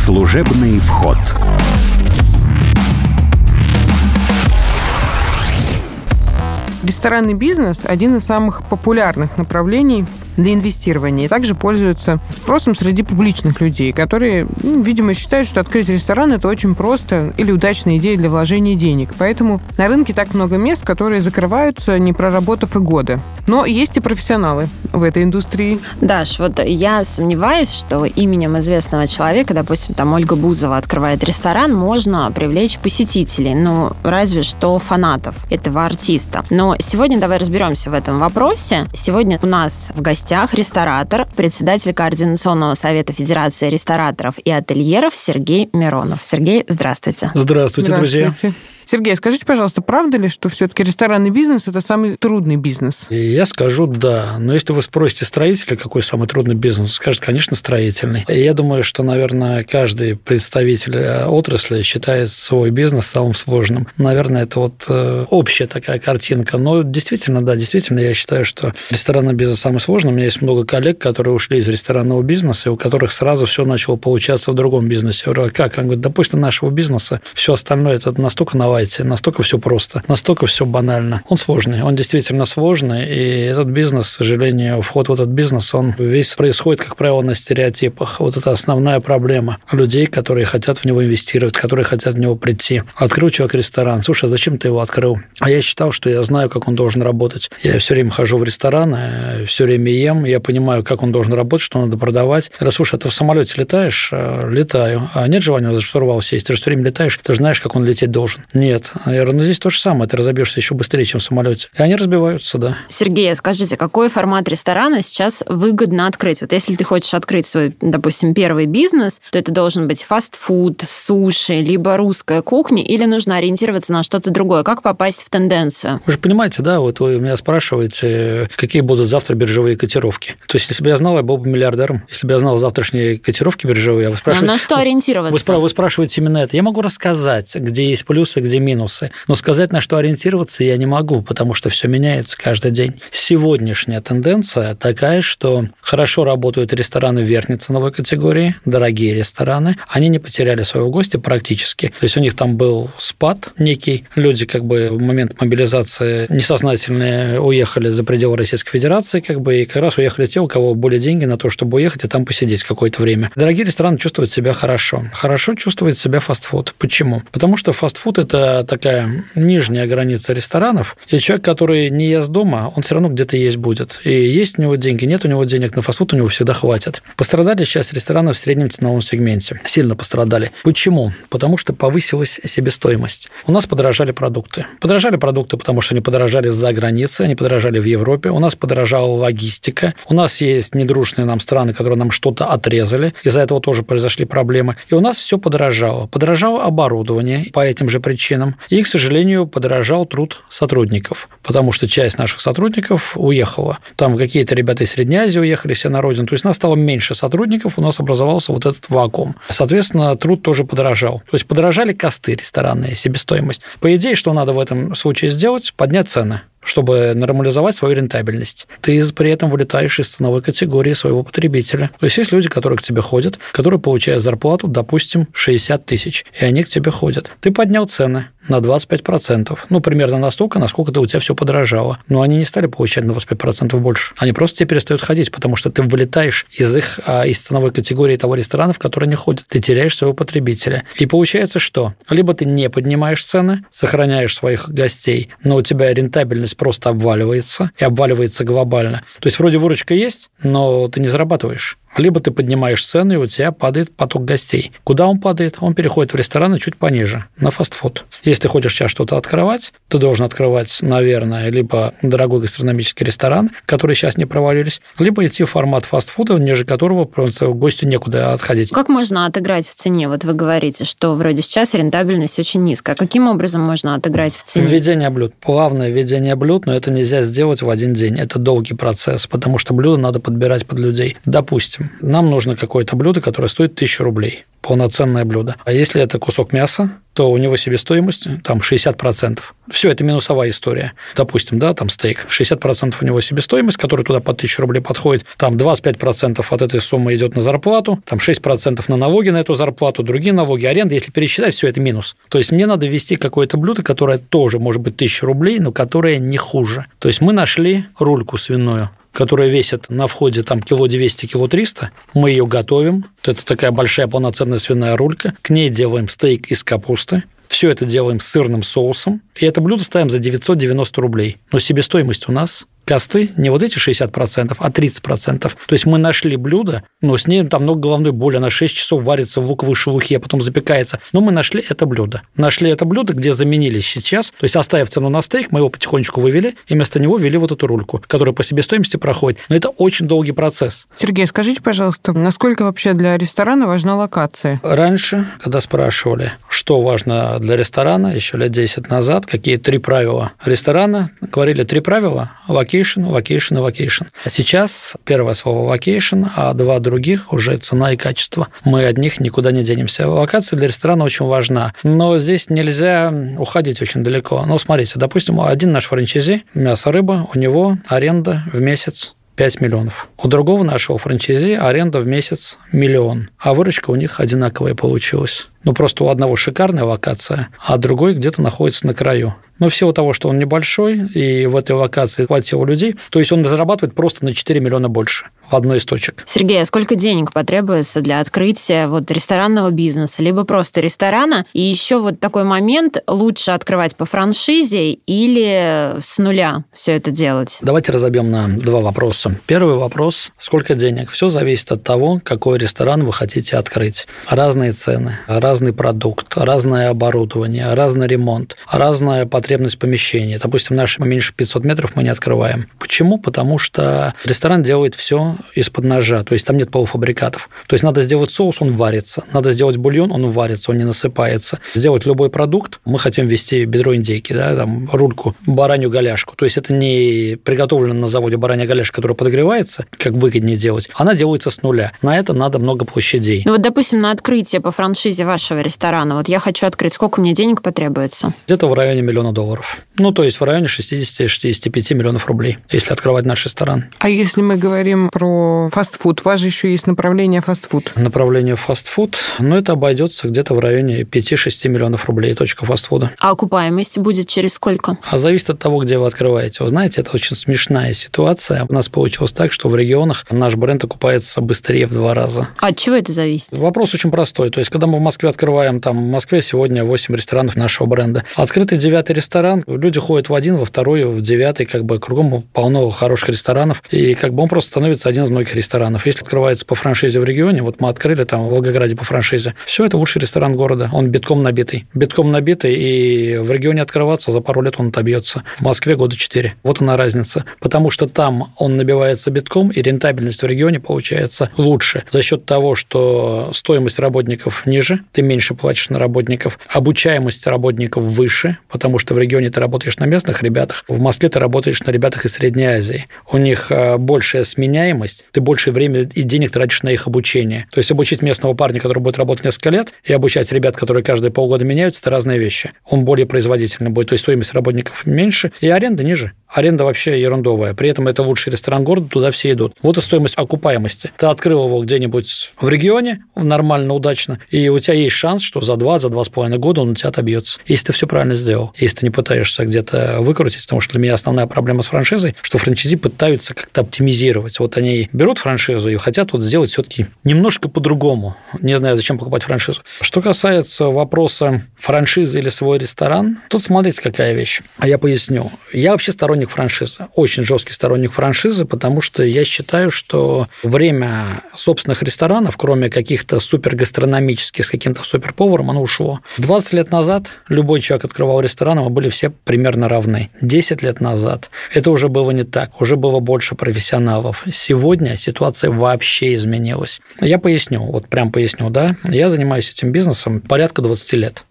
Служебный вход. Ресторанный бизнес – один из самых популярных направлений для инвестирования и также пользуется спросом среди публичных людей, которые, видимо, считают, что открыть ресторан – это очень просто или удачная идея для вложения денег. Поэтому на рынке так много мест, которые закрываются, не проработав и года. Но есть и профессионалы в этой индустрии. Даш, вот я сомневаюсь, что именем известного человека, допустим, там Ольга Бузова открывает ресторан, можно привлечь посетителей, разве что фанатов этого артиста. Но сегодня давай разберемся в этом вопросе. Сегодня у нас в гостях ресторатор, председатель Координационного совета Федерации рестораторов и ательеров Сергей Миронов. Сергей, здравствуйте. Здравствуйте, друзья. Сергей, скажите, пожалуйста, правда ли, что все-таки ресторанный бизнес – это самый трудный бизнес? Я скажу «да». Но если вы спросите строителя, какой самый трудный бизнес, скажет, конечно, строительный. И я думаю, что, наверное, каждый представитель отрасли считает свой бизнес самым сложным. Наверное, это общая такая картинка. Но действительно, да, я считаю, что ресторанный бизнес самый сложный. У меня есть много коллег, которые ушли из ресторанного бизнеса, и у которых сразу все начало получаться в другом бизнесе. Я говорю, как? Он говорит, да после нашего бизнеса все остальное – это настолько настолько все просто, настолько все банально. Он сложный, он действительно сложный, и этот бизнес, к сожалению, вход в этот бизнес, он весь происходит, как правило, на стереотипах. Вот это основная проблема людей, которые хотят в него инвестировать, которые хотят в него прийти. Открыл человек ресторан. Слушай, а зачем ты его открыл? А я считал, что я знаю, как он должен работать. Я все время хожу в рестораны, все время ем, я понимаю, как он должен работать, что надо продавать. Я говорю, слушай, а ты в самолете летаешь? Летаю. А нет желания за штурвал сесть? Ты же все время летаешь, ты же знаешь, как он лететь должен. Нет. Я говорю, здесь то же самое, ты разобьешься еще быстрее, чем в самолете. И они разбиваются, да. Сергей, скажите, какой формат ресторана сейчас выгодно открыть? Вот если ты хочешь открыть свой, допустим, первый бизнес, то это должен быть фастфуд, суши, либо русская кухня, или нужно ориентироваться на что-то другое? Как попасть в тенденцию? Вы же понимаете, да, вот вы меня спрашиваете, какие будут завтра биржевые котировки. То есть, если бы я знал, я был бы миллиардером. Если бы я знал завтрашние котировки биржевые, вы спрашиваете... на что ориентироваться? Вы спрашиваете именно это. Я могу рассказать, где есть плюсы, где минусы. Но сказать, на что ориентироваться, я не могу, потому что все меняется каждый день. Сегодняшняя тенденция такая, что хорошо работают рестораны верхней ценовой категории, дорогие рестораны. Они не потеряли своего гостя практически. То есть у них там был спад некий. Люди в момент мобилизации несознательные уехали за пределы Российской Федерации, и как раз уехали те, у кого были деньги на то, чтобы уехать и там посидеть какое-то время. Дорогие рестораны чувствуют себя хорошо. Хорошо чувствует себя фастфуд. Почему? Потому что фастфуд – это такая нижняя граница ресторанов, и человек, который не ест дома, он все равно где-то есть будет. И есть у него деньги, нет у него денег, на фастфуд у него всегда хватит. Пострадали сейчас рестораны в среднем ценовом сегменте. Сильно пострадали. Почему? Потому что повысилась себестоимость. У нас подорожали продукты. Подорожали продукты, потому что они подорожали за границей, они подорожали в Европе. У нас подорожала логистика. У нас есть недружные нам страны, которые нам что-то отрезали. Из-за этого тоже произошли проблемы. И у нас все подорожало. Подорожало оборудование по этим же причинам. И, к сожалению, подорожал труд сотрудников, потому что часть наших сотрудников уехала. Там какие-то ребята из Средней Азии уехали все на родину. То есть, у нас стало меньше сотрудников, у нас образовался вот этот вакуум. Соответственно, труд тоже подорожал. То есть, подорожали косты ресторанные, себестоимость. По идее, что надо в этом случае сделать? Поднять цены, чтобы нормализовать свою рентабельность. Ты при этом вылетаешь из ценовой категории своего потребителя. То есть, есть люди, которые к тебе ходят, которые получают зарплату, допустим, 60 тысяч, и они к тебе ходят. Ты поднял цены на 25%. Примерно настолько, насколько у тебя все подорожало. Но они не стали получать на 25% больше. Они просто тебе перестают ходить, потому что ты вылетаешь из ценовой категории того ресторана, в который не ходят. Ты теряешь своего потребителя. И получается что? Либо ты не поднимаешь цены, сохраняешь своих гостей, но у тебя рентабельность просто обваливается, и обваливается глобально. То есть, вроде выручка есть, но ты не зарабатываешь. Либо ты поднимаешь цены, и у тебя падает поток гостей. Куда он падает? Он переходит в рестораны чуть пониже, на фастфуд. Если ты хочешь сейчас что-то открывать, ты должен открывать, наверное, либо дорогой гастрономический ресторан, которые сейчас не провалились, либо идти в формат фастфуда, ниже которого просто гостю некуда отходить. Как можно отыграть в цене? Вот вы говорите, что вроде сейчас рентабельность очень низкая. Каким образом можно отыграть в цене? Введение блюд. Плавное введение блюд, но это нельзя сделать в один день. Это долгий процесс, потому что блюдо надо подбирать под людей. Допустим, нам нужно какое-то блюдо, которое стоит 1000 рублей. полноценное блюдо. А если это кусок мяса, то у него себестоимость там 60%. Все, это минусовая история. Допустим, да, там стейк, 60% у него себестоимость, которая туда по 1000 рублей подходит, там 25% от этой суммы идет на зарплату, там 6% на налоги на эту зарплату, другие налоги, аренда, если пересчитать, все это минус. То есть мне надо ввести какое-то блюдо, которое тоже может быть 1000 рублей, но которое не хуже. То есть мы нашли рульку свиную, которая весит на входе там кило 200, кило 300, мы ее готовим. Это такая большая полноценная свиная рулька. К ней делаем стейк из капусты. Все это делаем с сырным соусом. И это блюдо ставим за 990 рублей. Но себестоимость у нас косты не вот эти 60%, а 30%. То есть мы нашли блюдо, но с ней там много головной боли, она 6 часов варится в луковой шелухе, потом запекается. Но мы нашли это блюдо. Нашли это блюдо, где заменили сейчас, то есть оставив цену на стейк, мы его потихонечку вывели, и вместо него ввели вот эту рульку, которая по себестоимости проходит. Но это очень долгий процесс. Сергей, скажите, пожалуйста, насколько вообще для ресторана важна локация? Раньше, когда спрашивали, что важно для ресторана, еще лет 10 назад, какие 3 правила ресторана, говорили 3 правила – локейшн, локейшн и локейшн. А сейчас первое слово локейшн, а 2 других уже цена и качество. Мы от них никуда не денемся. Локация для ресторана очень важна, но здесь нельзя уходить очень далеко. Ну, смотрите, допустим, один наш франчайзи, мясо, рыба, у него аренда в месяц 5 миллионов. У другого нашего франчайзи аренда в месяц 1 миллион, а выручка у них одинаковая получилась. Ну, просто у одного шикарная локация, а другой где-то находится на краю. Но в силу того, что он небольшой, и в этой локации хватило людей, то есть он зарабатывает просто на 4 миллиона больше в одной из точек. Сергей, а сколько денег потребуется для открытия вот ресторанного бизнеса, либо просто ресторана? И еще вот такой момент, лучше открывать по франшизе или с нуля все это делать? Давайте разобьем на 2 вопроса. Первый вопрос – сколько денег? Все зависит от того, какой ресторан вы хотите открыть. Разные цены, разный продукт, разное оборудование, разный ремонт, разная потребность помещения. Допустим, наши меньше 500 метров мы не открываем. Почему? Потому что ресторан делает все из-под ножа, то есть там нет полуфабрикатов. То есть надо сделать соус, он варится. Надо сделать бульон, он варится, он не насыпается. Сделать любой продукт, мы хотим ввести бедро индейки, да, там, рульку, баранью голяшку. То есть это не приготовлено на заводе баранья голяшка, которая подогревается, как выгоднее делать. Она делается с нуля. На это надо много площадей. Ну вот, допустим, на открытие по франшизе вашего ресторана, вот я хочу открыть, сколько мне денег потребуется? Где-то в районе $1 миллиона. Ну, то есть в районе 60-65 миллионов рублей, если открывать наш ресторан. А если мы говорим про фастфуд, у вас же еще есть направление фастфуд. Направление фастфуд, но это обойдется где-то в районе 5-6 миллионов рублей, точка фастфуда. А окупаемость будет через сколько? А зависит от того, где вы открываете. Вы знаете, это очень смешная ситуация. У нас получилось так, что в регионах наш бренд окупается быстрее в 2 раза. А от чего это зависит? Вопрос очень простой. То есть, когда мы в Москве открываем, там, в Москве сегодня 8 ресторанов нашего бренда. Открытый 9-й ресторан, люди ходят в 1, во 2, в 9, как бы кругом полно хороших ресторанов, и как бы он просто становится один из многих ресторанов. Если открывается по франшизе в регионе, вот мы открыли там в Волгограде по франшизе, все, это лучший ресторан города, он битком набитый, и в регионе открываться за пару лет он отобьется. В Москве года 4. Вот она разница, потому что там он набивается битком, и рентабельность в регионе получается лучше за счет того, что стоимость работников ниже, ты меньше платишь на работников, обучаемость работников выше, потому что в регионе ты работаешь на местных ребятах, в Москве ты работаешь на ребятах из Средней Азии. У них большая сменяемость, ты больше времени и денег тратишь на их обучение. То есть обучить местного парня, который будет работать несколько лет, и обучать ребят, которые каждые полгода меняются, это разные вещи. Он более производительный будет, то есть стоимость работников меньше, и аренда ниже. Аренда вообще ерундовая. При этом это лучший ресторан города, туда все идут. Вот и стоимость окупаемости. Ты открыл его где-нибудь в регионе, нормально, удачно, и у тебя есть шанс, что за 2-2,5 года он у тебя отобьется. Если ты все правильно сделал. Если ты не пытаешься где-то выкрутить, потому что для меня основная проблема с франшизой, что франчайзи пытаются как-то оптимизировать. Вот они берут франшизу и хотят вот сделать все-таки немножко по-другому. Не знаю, зачем покупать франшизу. Что касается вопроса франшизы или свой ресторан, тут смотрите, какая вещь. А я поясню. Я вообще сторонник франшизы. Очень жесткий сторонник франшизы, потому что я считаю, что время собственных ресторанов, кроме каких-то супергастрономических с каким-то суперповаром, оно ушло. 20 лет назад любой человек открывал ресторан, мы были все примерно равны. 10 лет назад это уже было не так, уже было больше профессионалов. Сегодня ситуация вообще изменилась. Я поясню, вот прям поясню, да. Я занимаюсь этим бизнесом порядка 20 лет.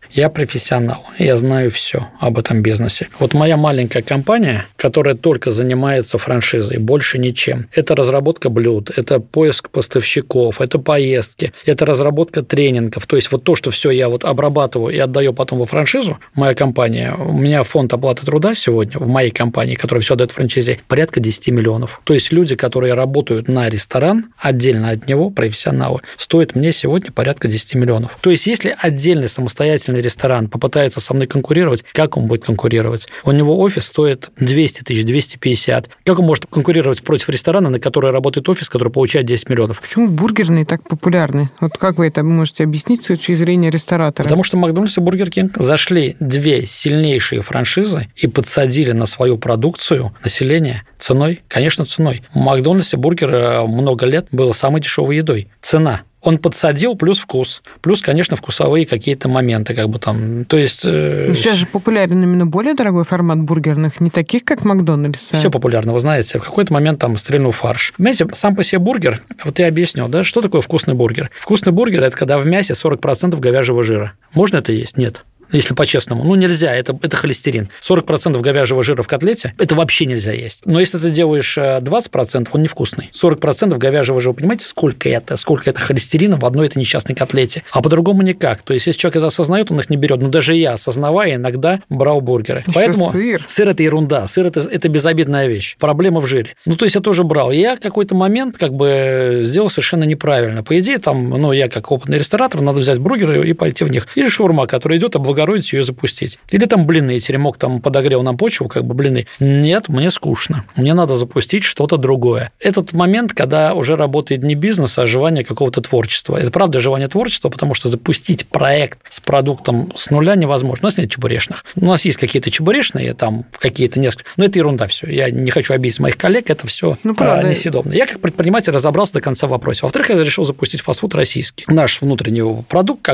Я профессионал, я знаю все об этом бизнесе. Вот моя маленькая компания, которая только занимается франшизой, больше ничем. Это разработка блюд, это поиск поставщиков, это поездки, это разработка тренингов. То есть вот то, что все я вот обрабатываю и отдаю потом во франшизу, моя компания, у меня фонд оплаты труда сегодня в моей компании, которая все дает франшизе, порядка 10 миллионов. То есть люди, которые работают на ресторан, отдельно от него, профессионалы, стоят мне сегодня порядка 10 миллионов. То есть если отдельный самостоятельный ресторан попытается со мной конкурировать, как он будет конкурировать? У него офис стоит 200 тысяч, 250. Как он может конкурировать против ресторана, на который работает офис, который получает 10 миллионов? Почему бургерные так популярны? Вот как вы это можете объяснить с точки зрения ресторатора? Потому что Макдональдс и Бургер Кинг зашли две сильнейшие франшизы и подсадили на свою продукцию население ценой. Конечно, ценой. У Макдональдса бургер много лет был самой дешевой едой. Цена. Он подсадил плюс вкус, плюс, конечно, вкусовые какие-то моменты, как бы там, то есть... Сейчас же популярен именно более дорогой формат бургерных, не таких, как Макдональдс. Все популярно, вы знаете, в какой-то момент там стрельнул фарш. Понимаете, сам по себе бургер, вот я объяснил, да, что такое вкусный бургер? Вкусный бургер – это когда в мясе 40% говяжьего жира. Можно это есть? Нет. Если по-честному. Нельзя, это холестерин. 40% говяжьего жира в котлете – это вообще нельзя есть. Но если ты делаешь 20%, он невкусный. 40% говяжьего жира, понимаете, сколько это холестерина в одной этой несчастной котлете? А по-другому никак. То есть, если человек это осознает, он их не берет. Но даже я, осознавая, иногда брал бургеры. Еще поэтому сыр. Сыр – это ерунда. Сыр – это безобидная вещь. Проблема в жире. То есть, я тоже брал. И я в какой-то момент сделал совершенно неправильно. По идее, я как опытный ресторатор, надо взять бургеры и пойти в них. Или шаурма, которая идет, облагородить ее запустить. Или там блины, теремок там подогрел нам почву, блины. Нет, мне скучно. Мне надо запустить что-то другое. Этот момент, когда уже работает не бизнес, а желание какого-то творчества. Это правда желание творчества, потому что запустить проект с продуктом с нуля невозможно. У нас нет чебурешных. У нас есть какие-то чебурешные, там какие-то несколько. Но это ерунда все. Я не хочу обидеть моих коллег, это все несъедобно. Я как предприниматель разобрался до конца в вопросе. Во-вторых, я решил запустить фастфуд российский. Наш внутренний продукт,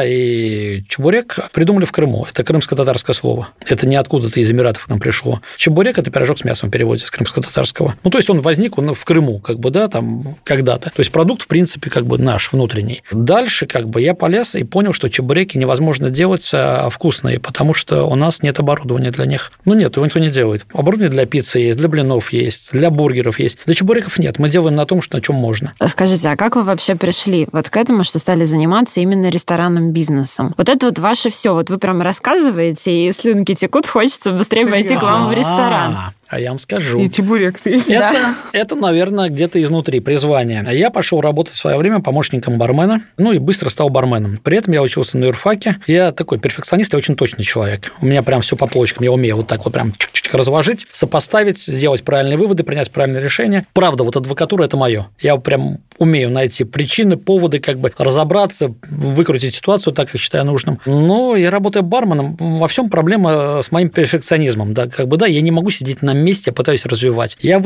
и чебурек придумали в Крыму. Это крымско-татарское слово. Это не откуда-то из Эмиратов к нам пришло. Чебурек – это пирожок с мясом в переводе с крымско-татарского. То есть он возник в Крыму, там когда-то. То есть продукт, в принципе, наш внутренний. Дальше, я полез и понял, что чебуреки невозможно делать вкусные, потому что у нас нет оборудования для них. Нет, его никто не делает. Оборудование для пиццы есть, для блинов есть, для бургеров есть. Для чебуреков нет. Мы делаем на том, на чем можно. Скажите, а как вы вообще пришли к этому, что стали заниматься именно ресторанным бизнесом? Это ваше все. Вы прям рассказываете, и слюнки текут, хочется быстрее пойти к вам в ресторан. А я вам скажу. И чебурек съесть. Это, наверное, где-то изнутри призвание. Я пошел работать в свое время помощником бармена, и быстро стал барменом. При этом я учился на юрфаке. Я такой перфекционист, я очень точный человек. У меня прям все по полочкам. Я умею прям чик-чик разложить, сопоставить, сделать правильные выводы, принять правильное решение. Правда, адвокатура – это мое. Я прям умею найти причины, поводы, разобраться, выкрутить ситуацию так, как считаю нужным. Но я работаю барменом. Во всем проблема с моим перфекционизмом. Я не могу сидеть на месте, я пытаюсь развивать. Я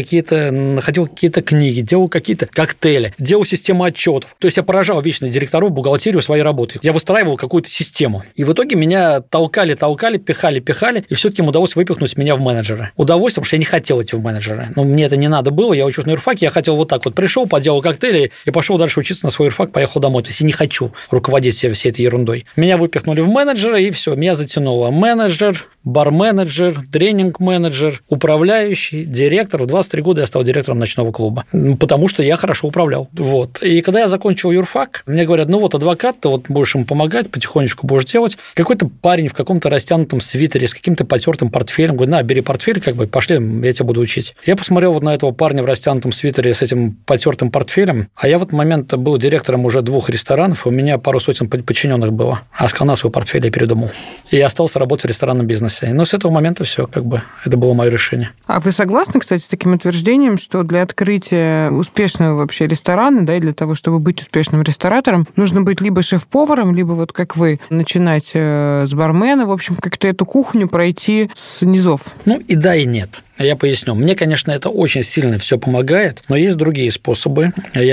находил какие-то книги, делал какие-то коктейли, делал систему отчетов. То есть я поражал вечно директоров, бухгалтерию своей работы. Я выстраивал какую-то систему. И в итоге меня толкали, пихали, и все-таки им удалось выпихнуть меня в менеджера. Удалось, потому что я не хотел идти в менеджеры. Мне это не надо было, я учусь на юрфаке, я хотел пришел, поделал коктейли и пошел дальше учиться на свой юрфак, поехал домой. То есть я не хочу руководить всей этой ерундой. Меня выпихнули в менеджера, и все, меня затянуло. Менеджер, бар-менеджер, тренинг-менеджер, управляющий, директор. В 23 года я стал директором ночного клуба, потому что я хорошо управлял. И когда я закончил юрфак, мне говорят, адвокат, ты будешь ему помогать, потихонечку будешь делать. Какой-то парень в каком-то растянутом свитере с каким-то потертым портфелем говорит, на, бери портфель, пошли, я тебя буду учить. Я посмотрел на этого парня в растянутом свитере с этим потертым портфелем, а я в этот момент был директором уже 2 ресторанов, у меня пару сотен подчиненных было, а сказал, свой портфель я передумал. И я остался работать в ресторанном бизнесе. Но с этого момента все, это было мое решение. А вы согласны, кстати, с таким утверждением, что для открытия успешного вообще ресторана, и для того, чтобы быть успешным ресторатором, нужно быть либо шеф-поваром, либо как вы, начинать с бармена, в общем, как-то эту кухню пройти с низов? И да, и нет. Я поясню. Мне, конечно, это очень сильно все помогает, но есть другие способы.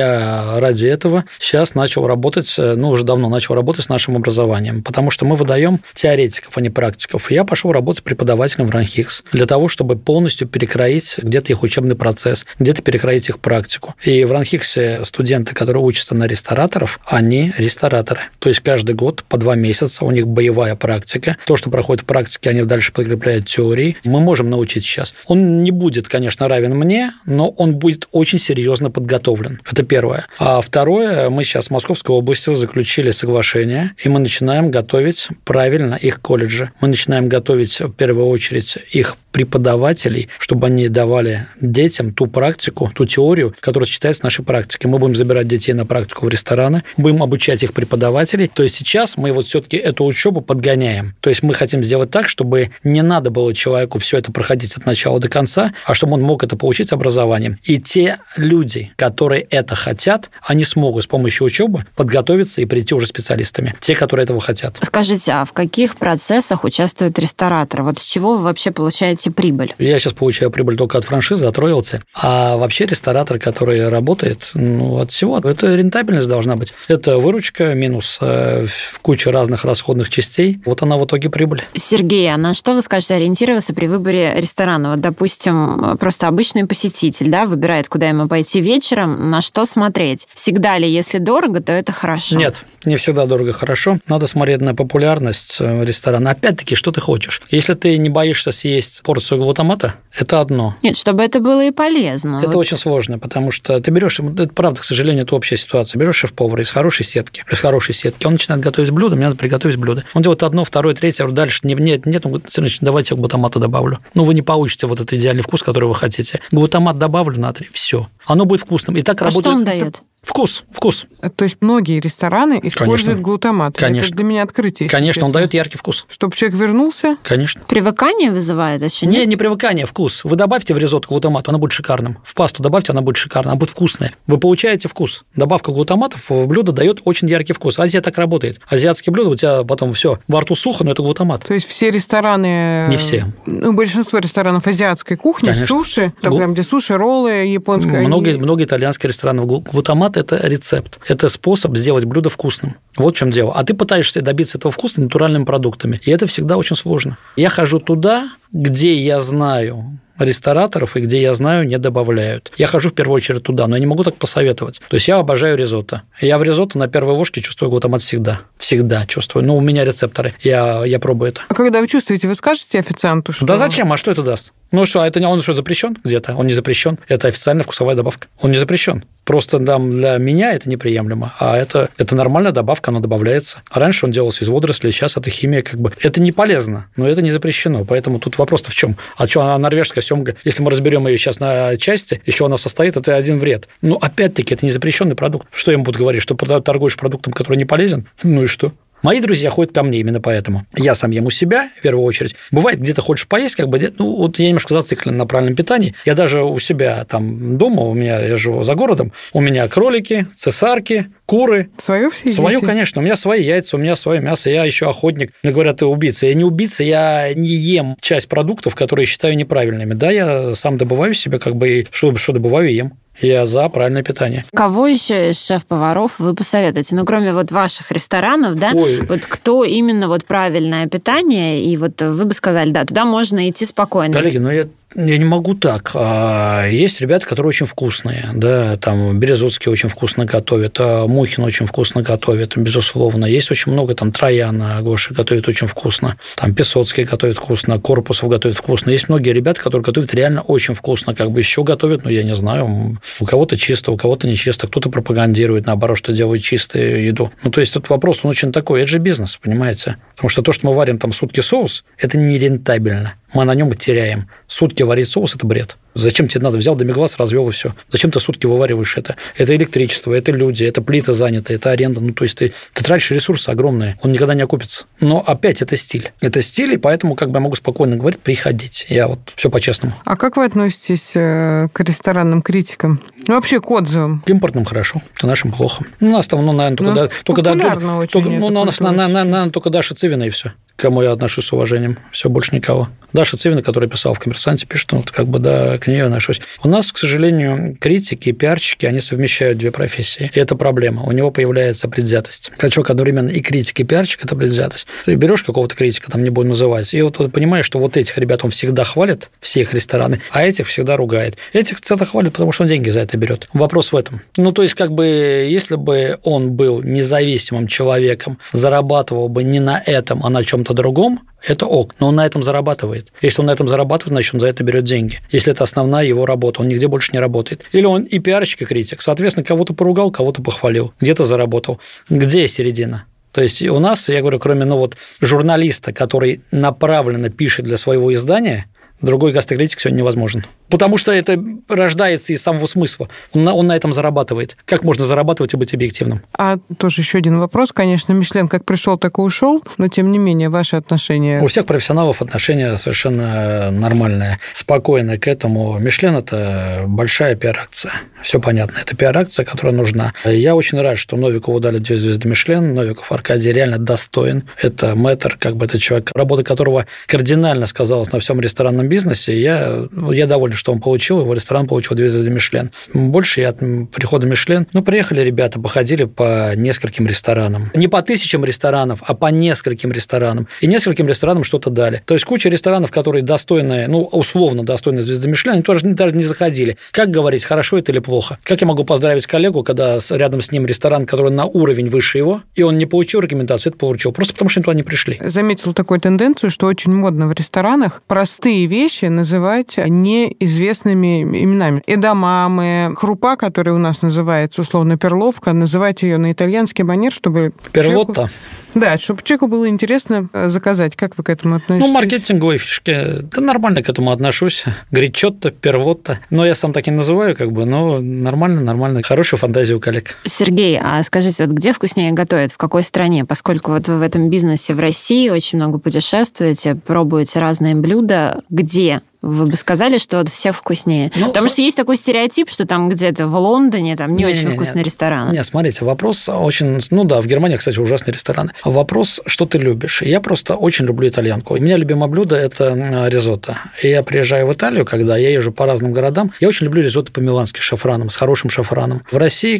Я ради этого сейчас начал работать, уже давно начал работать с нашим образованием, потому что мы выдаем теоретиков, а не практиков. Я пошел работать преподавателем в РАНХИКС для того, чтобы полностью перекроить где-то их учебный процесс, где-то перекроить их практику. И в РАНХИКСе студенты, которые учатся на рестораторов, они рестораторы. То есть каждый год по 2 месяца у них боевая практика. То, что проходит в практике, они дальше подкрепляют теорией. Мы можем научить сейчас. Он не будет, конечно, равен мне, но он будет очень серьезно подготовлен. Это первое. А второе, мы сейчас в Московской области заключили соглашение, и мы начинаем готовить правильно их колледжи. Мы начинаем готовить в первую очередь их преподавателей, чтобы они давали детям ту практику, ту теорию, которая сочетается с нашей практикой. Мы будем забирать детей на практику в рестораны, будем обучать их преподавателей. То есть сейчас мы вот все-таки эту учебу подгоняем. То есть мы хотим сделать так, чтобы не надо было человеку все это проходить от начала до конца, а чтобы он мог это получить образованием. И те люди, которые это хотят, они смогут с помощью учебы подготовиться и прийти уже специалистами. Те, которые этого хотят. Скажите, а в каких процессах участвуют рестораторы? Вот с чего вы вообще получаете прибыль? Я сейчас получаю прибыль только от франшизы, от роялти. А вообще ресторатор, который работает, от всего, это рентабельность должна быть. Это выручка минус куча разных расходных частей. Вот она в итоге прибыль. Сергей, а на что вы скажете ориентироваться при выборе ресторана? Вот, допустим, просто обычный посетитель, выбирает, куда ему пойти вечером, на что смотреть? Всегда ли, если дорого, то это хорошо? Нет, не всегда дорого хорошо. Надо смотреть на популярность ресторана. Опять-таки, что ты хочешь. Если ты не боишься съесть порцию глутамата, это одно. Нет, чтобы это было и полезно. Это очень сложно, потому что ты берешь, это правда, к сожалению, это общая ситуация. Берешь шеф-повара из хорошей сетки, он начинает готовить блюдо, мне надо приготовить блюдо. Он делает одно, второе, третье, дальше нет, давайте я глутамата добавлю. Вы не получите вот этот идеальный вкус, который вы хотите. Глутамат добавлю, натрий, все. Оно будет вкусным. И так работает. Что он дает? Вкус. То есть многие рестораны используют глутамат. Конечно. Это для меня открытие. Конечно, он дает яркий вкус. Чтобы человек вернулся? Конечно. Привыкание вызывает еще? Не привыкание, вкус. Вы добавьте в ризотто глутамат, оно будет шикарным. В пасту добавьте, она будет шикарная, она будет вкусная. Вы получаете вкус. Добавка глутаматов в блюдо дает очень яркий вкус. Азия так работает. Азиатские блюда, у тебя потом все во рту сухо, но это глутамат. То есть все рестораны... Не все. Большинство ресторанов азиатской кухни, конечно. Суши, там, где суши, роллы, японская... Много итальянских ресторанов. Глутамат – это рецепт. Это способ сделать блюдо вкусным. Вот в чем дело. А ты пытаешься добиться этого вкуса натуральными продуктами. И это всегда очень сложно. Я хожу туда, где я знаю рестораторов и где я знаю, не добавляют. Я хожу в первую очередь туда, но я не могу так посоветовать. То есть я обожаю ризотто. Я в ризотто на первой ложке чувствую глутамат всегда. Всегда чувствую. У меня рецепторы. Я пробую это. А когда вы чувствуете, вы скажете официанту, что... Да зачем? А что это даст? Он что, запрещен где-то? Он не запрещен. Это официальная вкусовая добавка. Он не запрещен. Просто для меня это неприемлемо. А это нормальная добавка, она добавляется. А раньше он делался из водорослей, сейчас это химия Это не полезно, но это не запрещено. Поэтому тут вопрос-то в чем? Норвежская семга, если мы разберем ее сейчас на части, еще она состоит, это один вред. Опять-таки, это не запрещенный продукт. Что я ему буду говорить, что торгуешь продуктом, который не полезен? И что? Мои друзья ходят ко мне именно поэтому. Я сам ем у себя, в первую очередь. Бывает, где-то хочешь поесть, я немножко зациклен на правильном питании. Я даже у себя там дома, я живу за городом, у меня кролики, цесарки, куры. Свое все едите? Свое, конечно. У меня свои яйца, у меня свое мясо. Я еще охотник. Мне говорят, ты убийца. Я не убийца, я не ем часть продуктов, которые считаю неправильными. Да, я сам добываю себе, что добываю и ем. Я за правильное питание. Кого еще из шеф-поваров вы посоветуете? Кроме ваших ресторанов, кто именно правильное питание, и вы бы сказали, туда можно идти спокойно. Коллеги, я не могу так. Есть ребята, которые очень вкусные. Там Березутский очень вкусно готовит, Мухин очень вкусно готовит, безусловно. Есть очень много, Трояна Гоша готовит очень вкусно, там Песоцкий готовит вкусно, Корпусов готовит вкусно. Есть многие ребята, которые готовят реально очень вкусно. Еще готовят, я не знаю, у кого-то чисто, у кого-то не чисто, кто-то пропагандирует, наоборот, что делают чистую еду. То есть, этот вопрос, он очень такой, это же бизнес, понимаете? Потому что то, что мы варим сутки соус, это нерентабельно. Мы на нем и теряем. Сутки варить соус – это бред. Зачем тебе надо? Взял домиглас, развел и все. Зачем ты сутки вывариваешь это? Это электричество, это люди, это плиты заняты, это аренда. То есть ты тратишь ресурсы огромные, он никогда не окупится. Но опять это стиль. Это стиль, и поэтому я могу спокойно говорить, приходите. Я все по-честному. А как вы относитесь к ресторанным критикам? Вообще к отзывам? К импортным хорошо, к нашим плохо. У нас там, наверное, только Даша Цивина и все. кому я отношусь с уважением. Все, больше никого. Даша Цивина, которая писала в «Коммерсанте», пишет, к ней отношусь. У нас, к сожалению, критики и пиарщики, они совмещают две профессии. И это проблема. У него появляется предвзятость. Качок одновременно и критик, и пиарщик – это предвзятость. Ты берешь какого-то критика, там не буду называть, и понимаешь, что этих ребят он всегда хвалит, все их рестораны, а этих всегда ругает. Этих всегда хвалит, потому что он деньги за это берет. Вопрос в этом. То есть, если бы он был независимым человеком, зарабатывал бы не на этом, а на чем-то другом, это ок, но он на этом зарабатывает. Если он на этом зарабатывает, значит, он за это берет деньги. Если это основная его работа, он нигде больше не работает. Или он и пиарщик, и критик. Соответственно, кого-то поругал, кого-то похвалил, где-то заработал. Где середина? То есть у нас, я говорю, кроме журналиста, который направленно пишет для своего издания, другой гастрокритик сегодня невозможен. Потому что это рождается из самого смысла. Он на этом зарабатывает. Как можно зарабатывать и быть объективным? А тоже еще один вопрос. Конечно, Мишлен как пришел, так и ушел, но тем не менее ваши отношения... У всех профессионалов отношения совершенно нормальные, спокойные к этому. Мишлен – это большая пиар-акция. Все понятно. Это пиар-акция, которая нужна. Я очень рад, что Новикову дали 2 звезды Мишлен. Новиков Аркадий реально достоин. Это мэтр, это человек, работа которого кардинально сказалась на всем ресторанном бизнесе. Я доволен, что он получил, его ресторан получил 2 звезды Мишлен. Больше я от прихода Мишлен. Приехали ребята, походили по нескольким ресторанам. Не по 1000 ресторанов, а по нескольким ресторанам. И нескольким ресторанам что-то дали. То есть куча ресторанов, которые достойны, условно достойны звезды Мишлен, они тоже даже не заходили. Как говорить, хорошо это или плохо? Как я могу поздравить коллегу, когда рядом с ним ресторан, который на уровень выше его, и он не получил рекомендацию, это получил. Просто потому, что они туда не пришли. Заметил такую тенденцию, что очень модно в ресторанах простые вещи называть неизвестными именами. Эдамаме, крупа, которая у нас называется условно перловка, называть ее на итальянский манер, чтобы... Перлотта. Да, чтобы человеку было интересно заказать. Как вы к этому относитесь? Маркетинговые фишки. Да нормально к этому отношусь. Гречотто, перлотта. Но я сам так и называю, но нормально. Хорошая фантазия у коллег. Сергей, а скажите, где вкуснее готовят? В какой стране? Поскольку вы в этом бизнесе в России очень много путешествуете, пробуете разные блюда. Где? Вы бы сказали, что все вкуснее? Потому что есть такой стереотип, что там где-то в Лондоне там не очень вкусные рестораны. Нет, смотрите, вопрос очень... в Германии, кстати, ужасные рестораны. Вопрос, что ты любишь. Я просто очень люблю итальянку. У меня любимое блюдо – это ризотто. И я приезжаю в Италию, когда я езжу по разным городам, я очень люблю ризотто по-милански с шафраном, с хорошим шафраном. В России,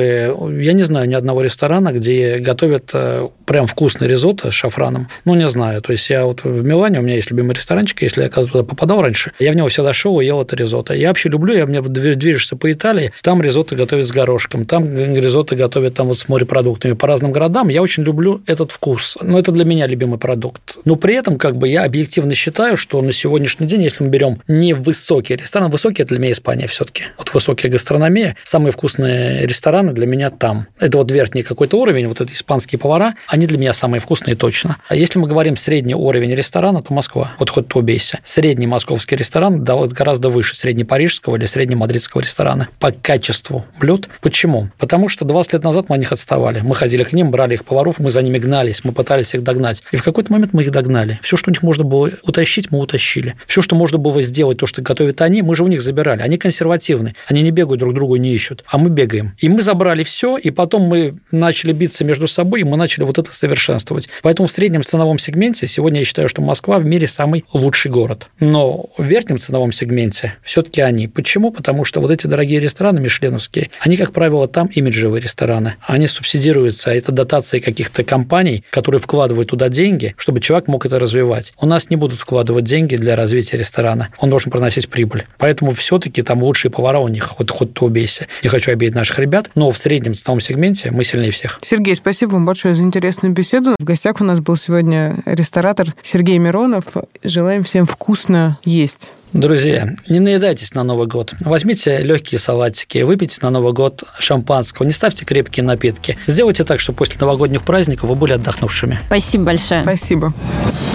я не знаю ни одного ресторана, где готовят прям вкусный ризотто с шафраном. Не знаю. То есть я в Милане, у меня есть любимый ресторанчик, если я когда туда попадал раньше, я в него всегда шел и ел это ризотто. Я вообще люблю, движешься по Италии, там ризотто готовят с горошком, там ризотто готовят с морепродуктами по разным городам. Я очень люблю этот вкус. Это для меня любимый продукт. Но при этом я объективно считаю, что на сегодняшний день, если мы берем не высокий ресторан, высокий – это для меня Испания все-таки. Высокая гастрономия, самые вкусные рестораны для меня там. Это верхний какой-то уровень, это испанские повара, они для меня самые вкусные точно. А если мы говорим средний уровень ресторана, то Москва. Хоть ты убейся. Средний московский ресторан гораздо выше среднепарижского или среднемадридского ресторана по качеству блюд. Почему? Потому что 20 лет назад мы от них отставали. Мы ходили к ним, брали их поваров, мы за ними гнались, мы пытались их догнать. И в какой-то момент мы их догнали. Все, что у них можно было утащить, мы утащили. Все, что можно было сделать, то, что готовят они, мы же у них забирали. Они консервативны, они не бегают друг другу, не ищут, а мы бегаем. И мы забрали все, и потом мы начали биться между собой, и мы начали это совершенствовать. Поэтому в среднем ценовом сегменте сегодня я считаю, что Москва в мире самый лучший город. Но в верхнем ценовом сегменте все-таки они. Почему? Потому что эти дорогие рестораны мишленовские, они, как правило, там имиджевые рестораны. Они субсидируются, это дотации каких-то компаний, которые вкладывают туда деньги, чтобы человек мог это развивать. У нас не будут вкладывать деньги для развития ресторана. Он должен приносить прибыль. Поэтому все-таки там лучшие повара у них, хоть ты убейся. Не хочу обидеть наших ребят, но в среднем ценовом сегменте мы сильнее всех. Сергей, спасибо вам большое за интересную беседу. В гостях у нас был сегодня ресторатор Сергей Миронов. Желаем всем вкусно есть. Друзья, не наедайтесь на Новый год. Возьмите легкие салатики, выпейте на Новый год шампанского, не ставьте крепкие напитки. Сделайте так, чтобы после новогодних праздников вы были отдохнувшими. Спасибо большое. Спасибо.